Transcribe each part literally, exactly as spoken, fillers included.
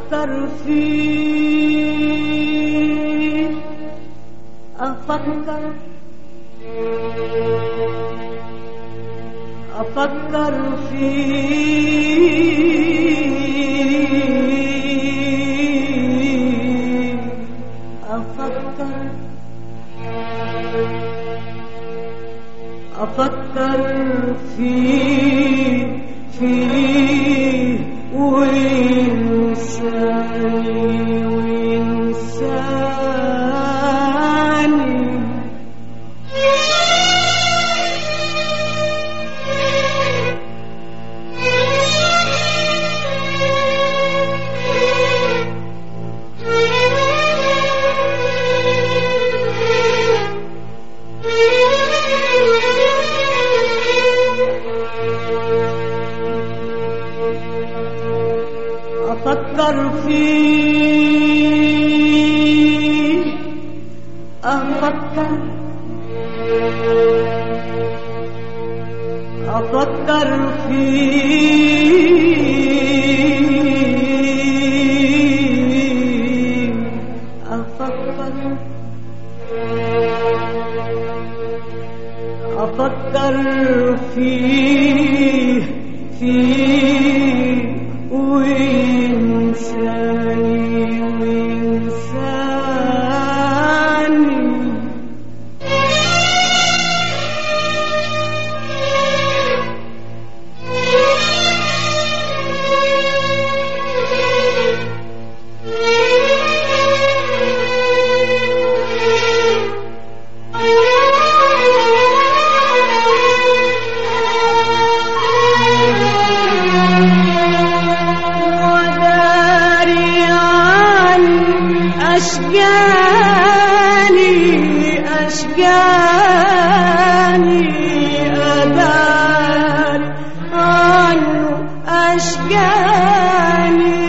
أفكر فيه أفكر أفكر فيه أفكر أفكر فيه فيه وإنساني وإنساني أفكر فيه أفكر أفكر فيه أفكر أفكر فيه فيه وإنساني وإنساني أشجاني أشجاني أدار عنه أشجاني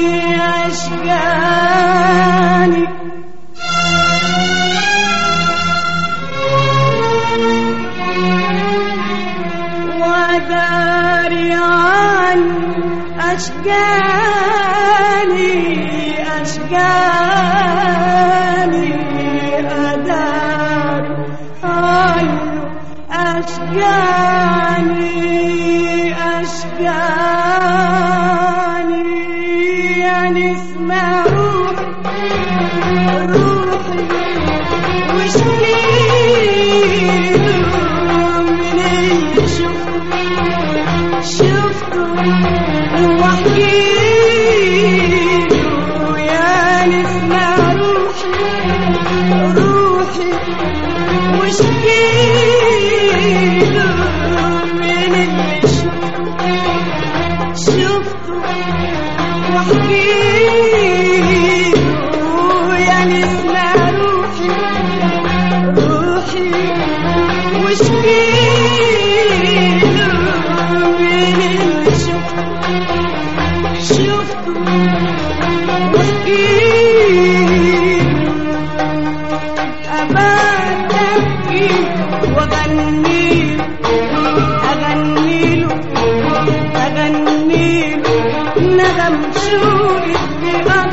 أشجاني وداري عنه أشجاني أشجاني أدار عنه أشجاني أشجاني يعني اسمع روحي روحي وشكيله من اللي شفته شفته واحكيله يعني اسمع روحي روحي وشكيله من اللي شفته شفته واحكيله يعني اسمع روحي روحي وشكيله من اللي شفته شفته واحكيله أبات أبكي وأغنيله أغنيله أغنيله نغم شوقي الله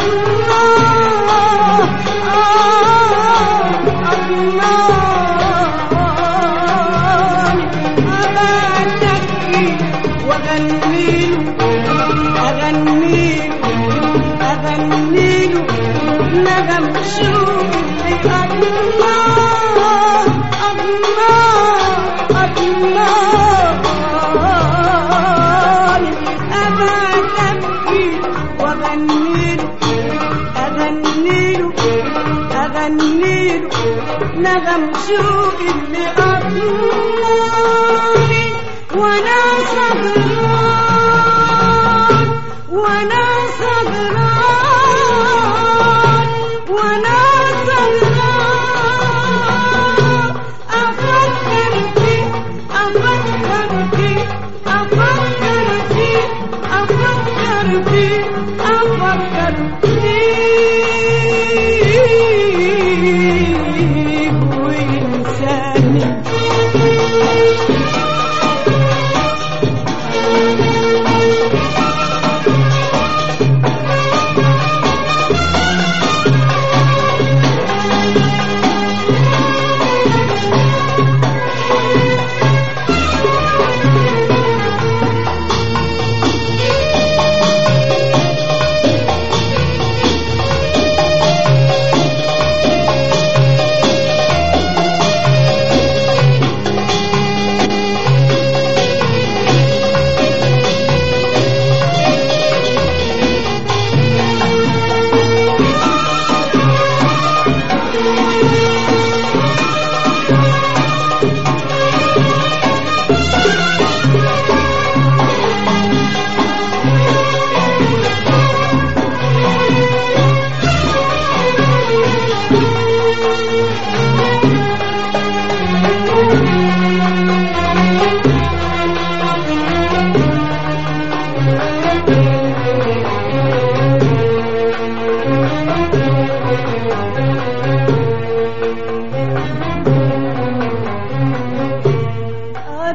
الله أبات أبكي وأغنيله أغنيله أغنيله نغم شوقي الله الله الله أبعد أبكي وأغنيله أغنيله أغنيله نغم شوقي اللي أطلعني وأنا صغران وأنا صغران وأنا صغران أفكر فيه أفكر فيه أفكر فيه أفكر فيه أفكر فيه وإنساني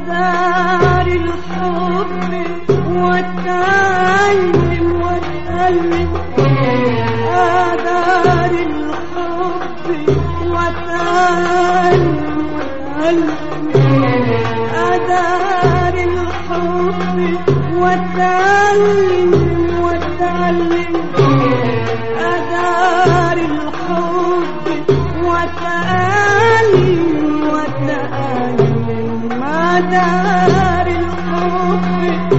أدار الحب واتعلم واتألم أدار الحب واتعلم واتألم أدار الحب واتعلم واتعلم أدار الحب واتعلم واتعلم أدار الحب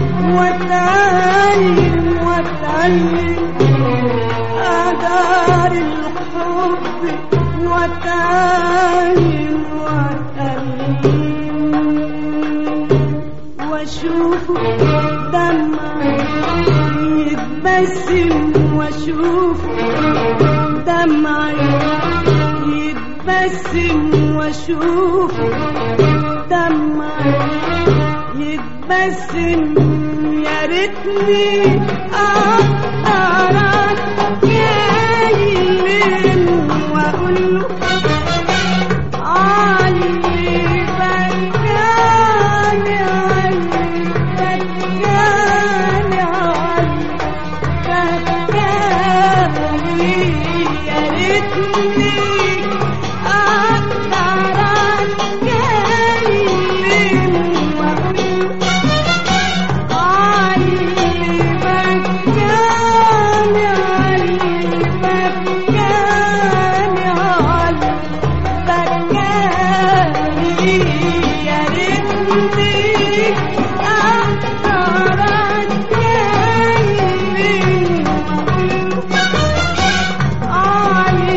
واتعلم واتعلم أدار الحب واتعلم واتعلم واشوف دمعي يتبسم واشوف دمعي يتبسم واشوف دمعي يتبسم يا ريتني اقدر اتكلم واقول له علي بكاني علي بكاني علي بكاني يا ريتني اقدر اتكلم واقول علي بكاني علي بكاني علي بكاني يا ريتني اقدر اتكلم علي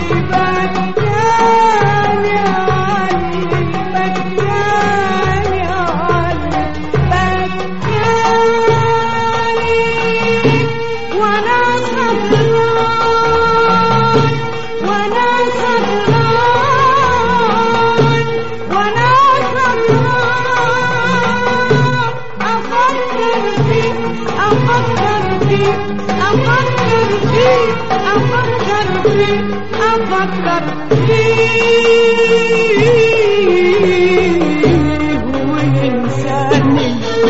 بكاني علي بكاني علي بكاني وانا صبران وانا صبران وانا صبران افكر فيك افكر فيك افكر فيك افكر فيك افكر فيك وينساني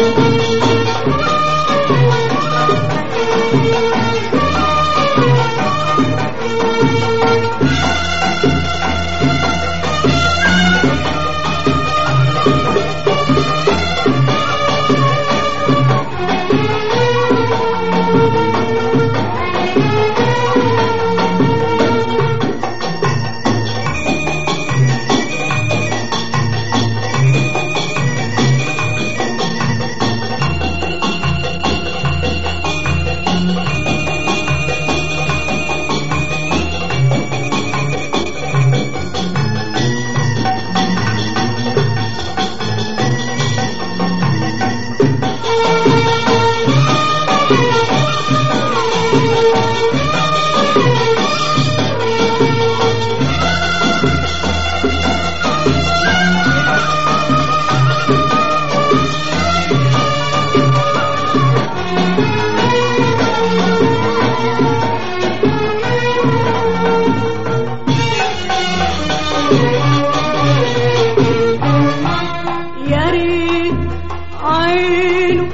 يا ريت عينه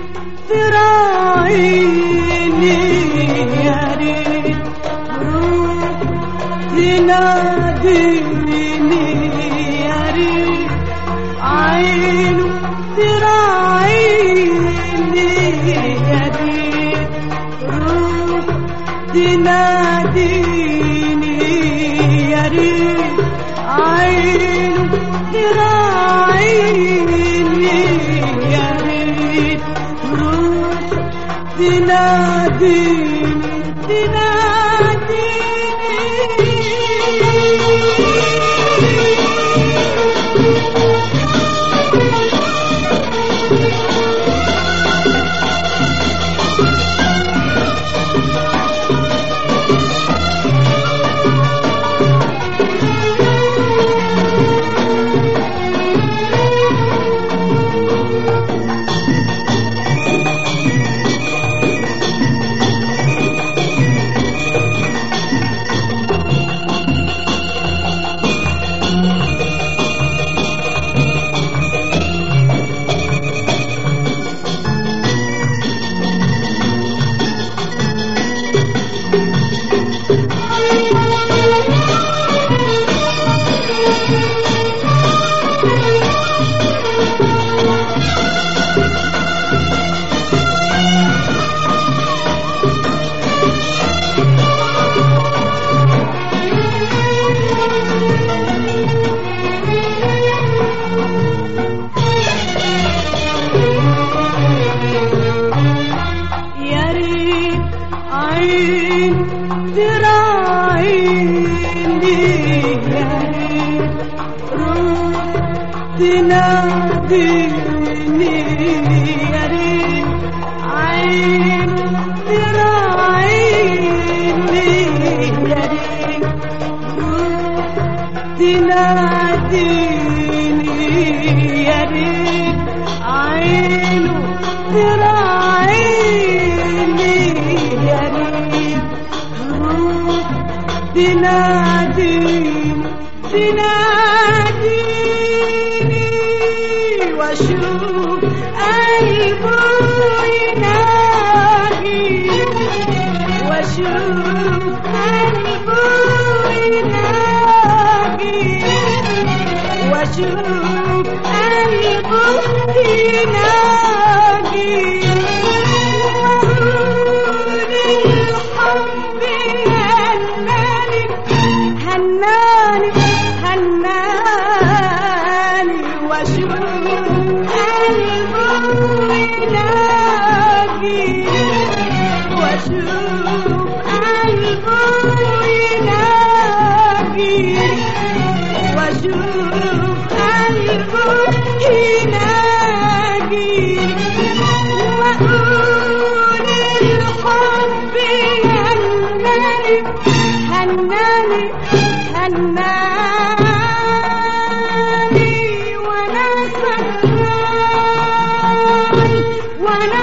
تراعيني يا ريت روح تناديني يا ريت عينه تراعيني يا ريت روح تناديني يا ريت عينه تراعيني يا ريت روح تناديني تناديني يا ريت عين تراعيني يا ريت تناديني يا ريت عينه تراعيني يا ريت تناديني تناديني واشوف قلبه ينادي واشوف قلبه ينادي واشوف قلبه ينادي وأقول الحب هناني هناني هناني واشوف قلبه ينادي واشوف قلبه ينادي واشوف قلبه ينادي واقول الحب هناني هناني هناني وانا سكران وانا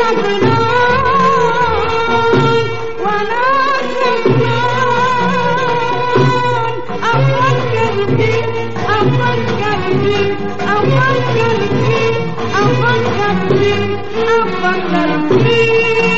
سكران وانا سكران افكر فيك افكر فيك افكر فيك افكر فيك افكر فيك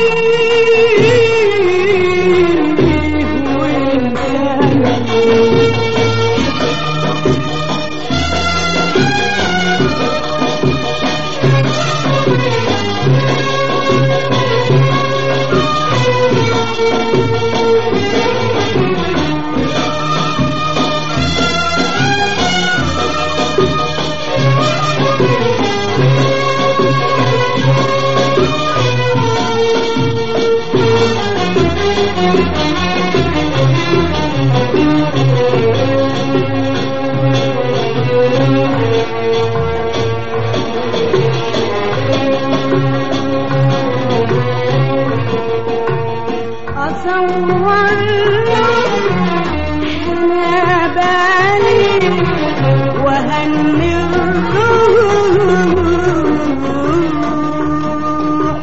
أصور أنا بالي وهني الروح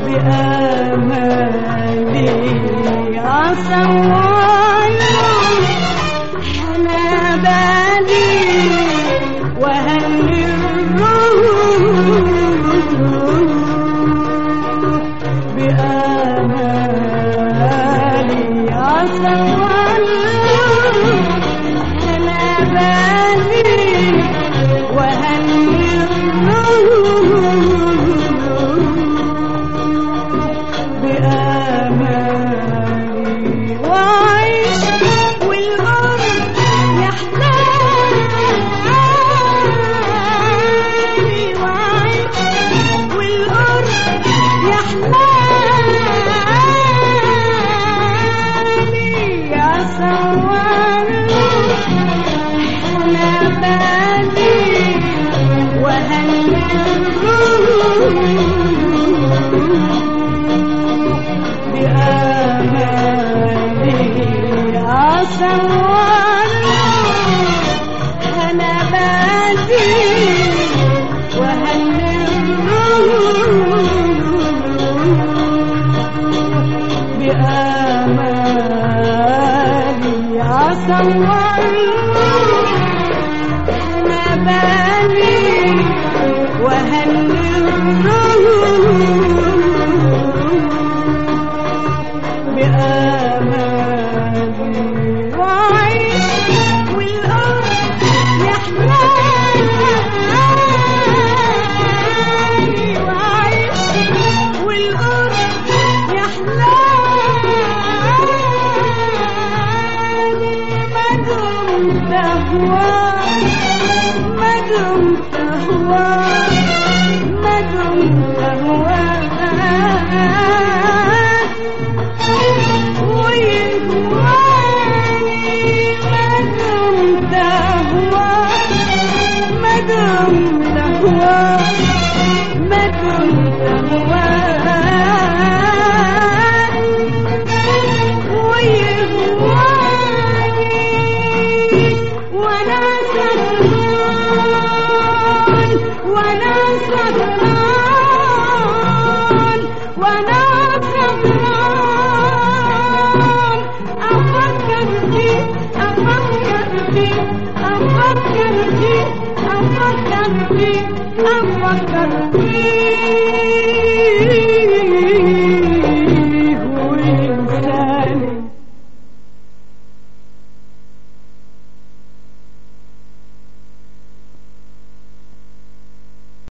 بأمالي أصور أنا بالي وهني الروح بأمالي أصور أنا بالي وهني الروح بأمالي وعيش والقرب يحلالي وعيش والقرب يحلالي أصور أنا بالي وهني الروح بأمالي أصور أنا بالي وهني الروح بأمالي أصور أنا بالي وهني الروح بأمالي وعيش والقرب يحلالي وعيش والقرب يحلالي ما دمت أهواك ما دمت أهواك ما دمت كنت موالي ويهواني وانا سهران وانا سهران وانا سهران افكر فيك افكر فيك افكر فيك افكر فيك افكر فيك